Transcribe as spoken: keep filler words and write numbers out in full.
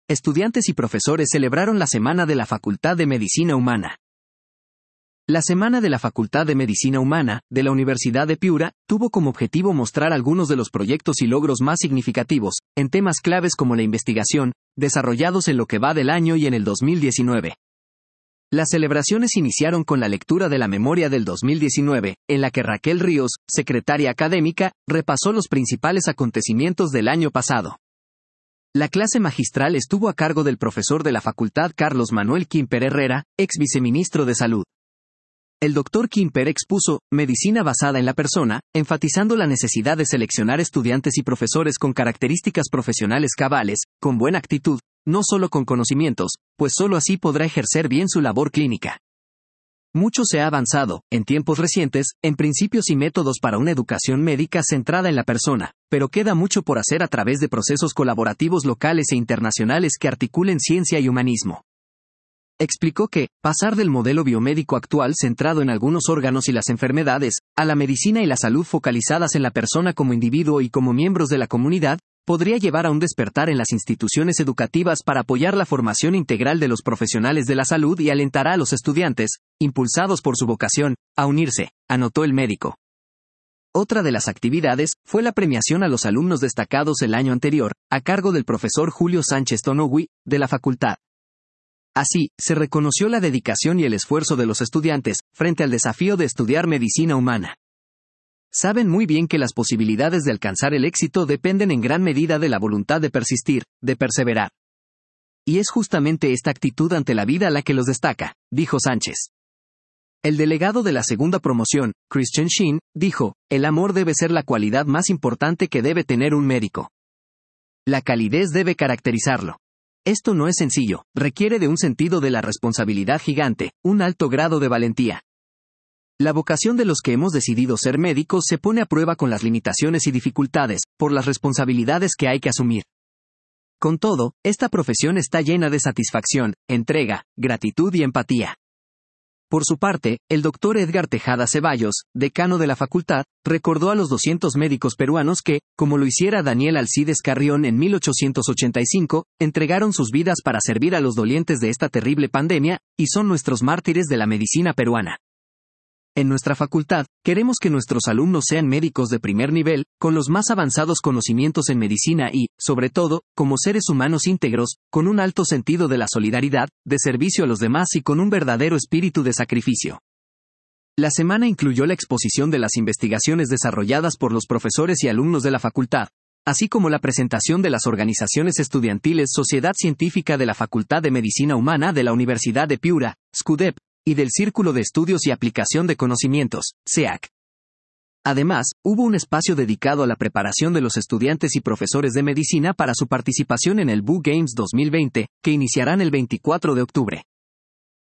estudiantes y profesores celebraron la Semana de la Facultad de Medicina Humana. La Semana de la Facultad de Medicina Humana, de la Universidad de Piura, tuvo como objetivo mostrar algunos de los proyectos y logros más significativos, en temas claves como la investigación, desarrollados en lo que va del año y en el dos mil diecinueve. Las celebraciones iniciaron con la lectura de la memoria del dos mil diecinueve, en la que Raquel Ríos, secretaria académica, repasó los principales acontecimientos del año pasado. La clase magistral estuvo a cargo del profesor de la facultad Carlos Manuel Quimper Herrera, ex viceministro de Salud. El doctor Quimper expuso medicina basada en la persona, enfatizando la necesidad de seleccionar estudiantes y profesores con características profesionales cabales, con buena actitud, no solo con conocimientos, pues solo así podrá ejercer bien su labor clínica. Mucho se ha avanzado, en tiempos recientes, en principios y métodos para una educación médica centrada en la persona, pero queda mucho por hacer a través de procesos colaborativos locales e internacionales que articulen ciencia y humanismo. Explicó que, pasar del modelo biomédico actual centrado en algunos órganos y las enfermedades, a la medicina y la salud focalizadas en la persona como individuo y como miembros de la comunidad, podría llevar a un despertar en las instituciones educativas para apoyar la formación integral de los profesionales de la salud y alentará a los estudiantes, impulsados por su vocación, a unirse, anotó el médico. Otra de las actividades fue la premiación a los alumnos destacados el año anterior, a cargo del profesor Julio Sánchez Tonogui, de la facultad. Así, se reconoció la dedicación y el esfuerzo de los estudiantes, frente al desafío de estudiar medicina humana. Saben muy bien que las posibilidades de alcanzar el éxito dependen en gran medida de la voluntad de persistir, de perseverar. Y es justamente esta actitud ante la vida la que los destaca, dijo Sánchez. El delegado de la segunda promoción, Christian Sheen, dijo, el amor debe ser la cualidad más importante que debe tener un médico. La calidez debe caracterizarlo. Esto no es sencillo, requiere de un sentido de la responsabilidad gigante, un alto grado de valentía. La vocación de los que hemos decidido ser médicos se pone a prueba con las limitaciones y dificultades, por las responsabilidades que hay que asumir. Con todo, esta profesión está llena de satisfacción, entrega, gratitud y empatía. Por su parte, el doctor Edgar Tejada Ceballos, decano de la facultad, recordó a los doscientos médicos peruanos que, como lo hiciera Daniel Alcides Carrión en mil ochocientos ochenta y cinco, entregaron sus vidas para servir a los dolientes de esta terrible pandemia, y son nuestros mártires de la medicina peruana. En nuestra facultad, queremos que nuestros alumnos sean médicos de primer nivel, con los más avanzados conocimientos en medicina y, sobre todo, como seres humanos íntegros, con un alto sentido de la solidaridad, de servicio a los demás y con un verdadero espíritu de sacrificio. La semana incluyó la exposición de las investigaciones desarrolladas por los profesores y alumnos de la facultad, así como la presentación de las organizaciones estudiantiles Sociedad Científica de la Facultad de Medicina Humana de la Universidad de Piura, SCUDEP, y del Círculo de Estudios y Aplicación de Conocimientos, C E A C. Además, hubo un espacio dedicado a la preparación de los estudiantes y profesores de medicina para su participación en el B U Games dos mil veinte, que iniciarán el veinticuatro de octubre.